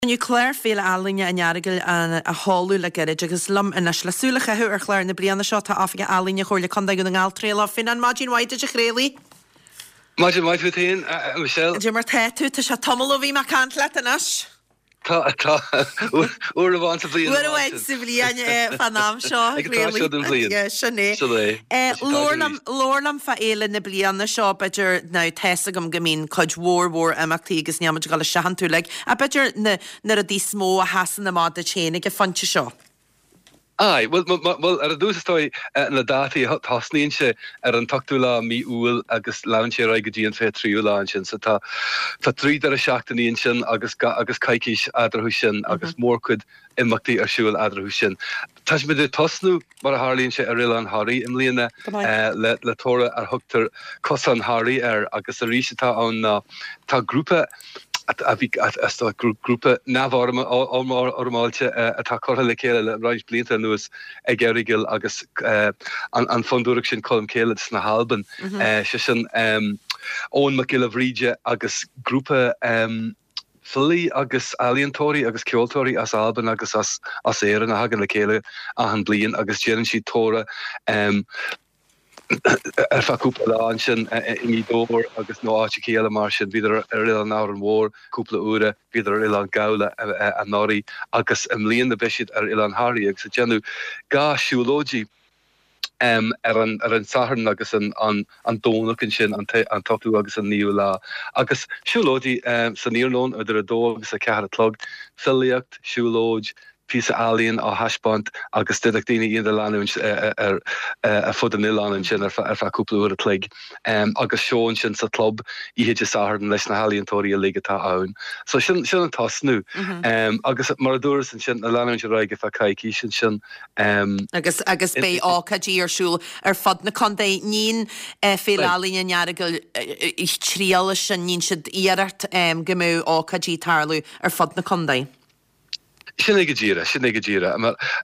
Nu chléir féle alinne an jarigil a hallú le gerid agus lum in as lesúlacha hu ar chléir na blianana seo tá áfige alinne chóirle chunda go an gáiltréile fin an Magin White a chréli. Magin White futain, Michelle. Dí mar tú tá se tomol bhí mar cant le anas. Tá uair bhain sa bblion. Uair bhain sa bblion fanam seo sinné. Lorlam fa éile na blianana seo beidir ná teessa gom gomín chuid mhór amachtaí agus neamid gal sehan tú le a beidir na a dí smó a hasan na mád a chéna go fante seo. Aye, well, ar a dús stoi na dati thosníonn se ar an tuchtú lá mí úil agus lawn sé raig go dtíon fé tríú lá sin, so tá tríd ar a seachtaíonn sin agus caiiciis adrathú sin agus mórcuid imachtaí ar siúil adrathú sin. Tá me de tosnú mar a hálíonn sé ar riile an Harí im líana le tóra ar thugtar cosan Harí ar agus a ríise tá an tá grúpa a bhí grúpa nábharma ormáilte atá chotha le céile le ráis blianta nuas ag geirigil agus an fondúraach sin colm céile na Halban se sin ón mac gile bhríide agus grúpa Philly agus alientóí agus ceoltóí as Alban agus as éan a hagan le céile a an blion agus jean si tóra ar fa cúpla lá sin in dóir agus nó áte chéile mar sin viidir ar riile ná an mhór cúpla úra viidir ar an gaula a nóí agus am líon na beisiid ar ile an Harí agus a genú gá siúlódí ar an saharn agus an dónach sin an toú agus an níú lá agus siúlódí san níorlón idir a dó agus a cehar a tlog filiacht siúlóid písa alíonn á haspant agus didach daoine iad a leanúin ar a fud an ilánin sin ar fa cúplaúir a clig. Agus seoin sin sa club ihéide saharn leis na halíontóirí a ligatá ann. So sin an tasnú. Agus mar a dúras sin a leanúin se raige fa caiicí sin. Agus bé ácadí arsúil ar fad na condé nín féile alíonn nearagil tríala sin nín siad iarart gomú ácadí tarlú ar fad na condé. Sinnig go ddíra.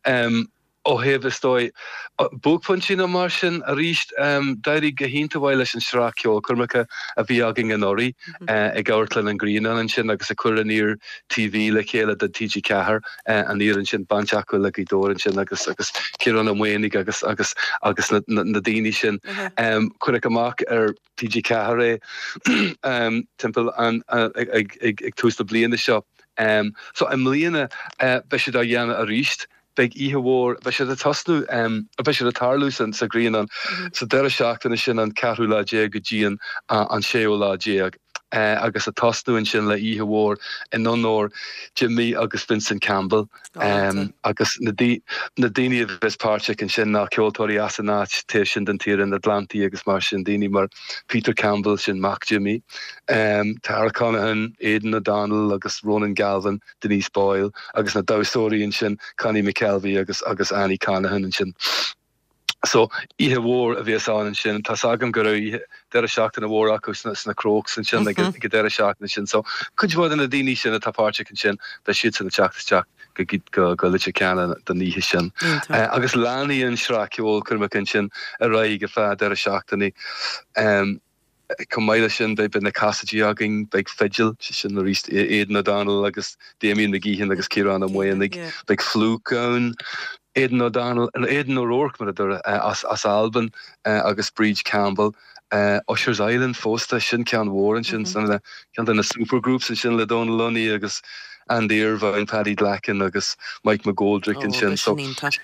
Ó heh stoi búgpun sin mar sin a ríist dairí go hinnta bhile leis an sráceol chumacha a bhí agin an orí ag gairtlan an Greenan an sin agus a chuir TV le chéile den TG Cahar an íar an sin banteachú le dóran sin agus cian am mhaoinnig agus na daoine sin chuir amach ar TG Cahar timpeall ag tústa bliana seo. So am líana beisiad a dhéana a ríist beag íhehór beisiad a tasnú a beisiad a tarlúsan sa Greenan sa deire seachtainna sin an ceathrú lá déag go ddíon an séó lá déag. Agus a tasnúin sin le íhehór in nonór Jimmy agus Vincent Campbell agus na daine a bheits páirteach an sin ná ceoltóirí asanát té sin den tír in Atlantaí agus mar sin daine mar Peter Campbell sin Mac Jimmy, Tara Conahan, Aidan O'Donnell agus Ronan Galvin, Denise Boyle agus na dawsóiríonn sin Connie McKelvey agus Annie Conahan an sin. So ihe war a bhíos an sin tá agam go raibh deire seachtain na mhór acu sna crocs an sin go deire seachtain sin, so chuid bhd in na daoine sin a tápáirte an sin be siad san na teachtasteach go lite ceanna den níhe sin. Agus leanaí an sráceol chumach an sin a raigh go feadh deire seachtainní Comáile sin be na casadí agin beag fidgil sin na ríist Aidan O'Donnell agus Damien McGeehan agus Ciarán am Mhaoinnig beag Flúcán Aidan O'Donnell and Aidan O'Rourke mar as Alban agus Breach Campbell Usher's Island fósta sin cean mhór an sin cean na supergroups an sin le Donal Lunny agus Andy Irvine, Paddy Blacken agus Mike McGoldrick an sin so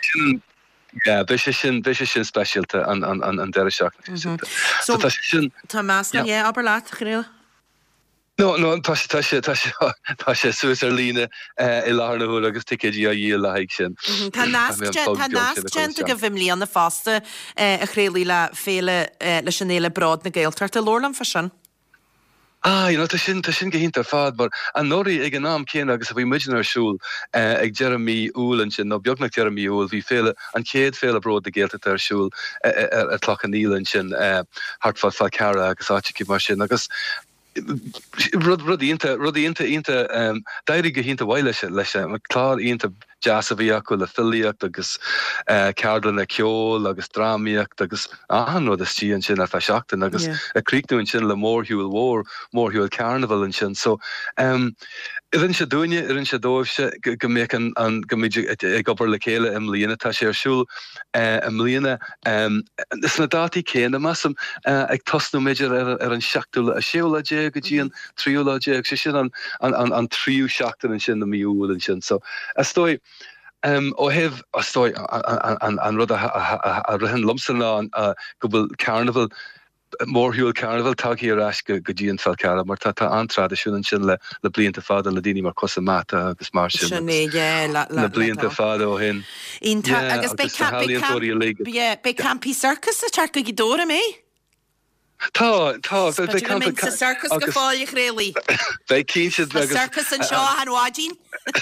bheis sin specialte an deire seachtainna. So tá sin Tá measc aber leat chréil? No, tá sé suas ar lína I láthna thuúil agus ticéidí a dhíal le haig sin. Tá náascénta go bhim líon na fásta a chréalaí le féle leis an éile brád na Gaeltart a lorlam fa sin? Tá sin go hinnta fad, bar an nóí ag an nám céan agus a bhí muidir arsúl ag Jeremy Úlan sin nó beagnach Jeremy Úl hí féle an céad féle bród na Gaeltart arsúl ar tlach an ílan sin hartfad fá cara agus áitici mar sin agus rudí inta dairi go hinnta bhaile leis me clár ionta jazz a bhí acu le filiacht agus ceardlan na ceol agus drámaíocht agus nó a stían sin ar feisiachtain agus a críicnúin sin le mórthúil carnival an sin so Irin se dúine irin se dóibse go mé an goméidir gobar le chéile im líana tá sé arsúl im líana is na dátí céine massam ag tosnú méidir ar an seachtúla a séolaé go dtí an tríolaé sé sin an tríú seachtain an sin na miúil an sin so stoi ó heh stoi an rud a rihan lumsan ná go bhfuil carnival mórthúil carnival taí arás go dtíon fel cara mar tá antradiisiún sin le blianta fáda le daoine mar cosa mata agus mar sin na blianta fáda ó hin. Agus be campí circus a tear go dóra mé? Tá circus go fáil réalaí. Bei císe circus an seo anhádín?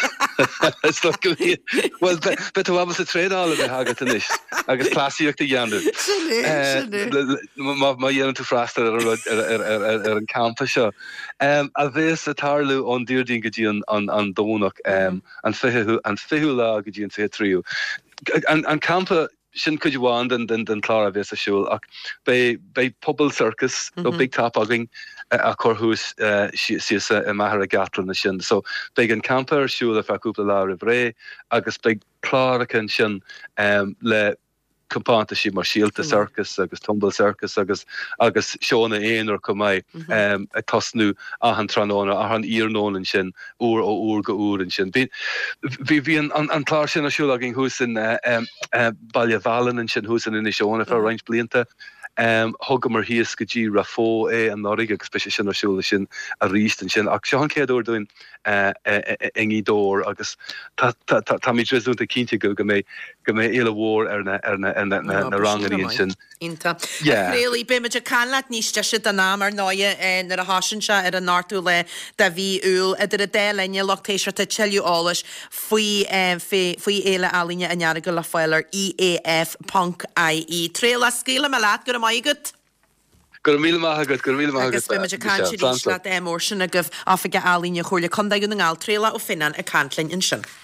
Well bet bhs a tréála bheit hagad inis agus clasíocht a dhéanú. Má dhéanaan tú freistar ar an campa seo. A bhés a tarlú ón dúirdín go dtí an dónach an fiú lá go dtí an fé tríú. An campa sin could you want den Clara vis a siúl ach bei pobl circus no big top aging a chorhús si a mahar a gatran na sin so bei an camper siúl a faúpla lá a bré agus bei Clara kan sin le compánta si mar síalta circus agus tumble circus agus seánna éonar go mai a tosnú ahan tróna a an íarnóin sin úr ó úr go úr sin. Bhí an chlár sin asúla gin húsin bailile an sin húsin in seánna fer reinint blianta. Thugam mar híos go dtí ra fó an nórig agus spéisi sin arsúla sin a ríist an sin ach seán céadúir doin ingí dór agus tá mí drisúnta cínte go mé éile mhór ar na rangaí sin. Ínta. Réalaí be meidir canlaat níos si an ná mar náide nar a hásin se ar an náú le de bhí úl idir a délaine lochtéisiir a teúálas faoi éile alíine a nearra go le foiilar EAF.ie. Tréla scéile me leat gur maigad? Gur mí maigad. Agus be meidir canse rísla mór sin a goh áfaige alíine chuirla condaún an gáil tréla ó finan a cantlainn in sin.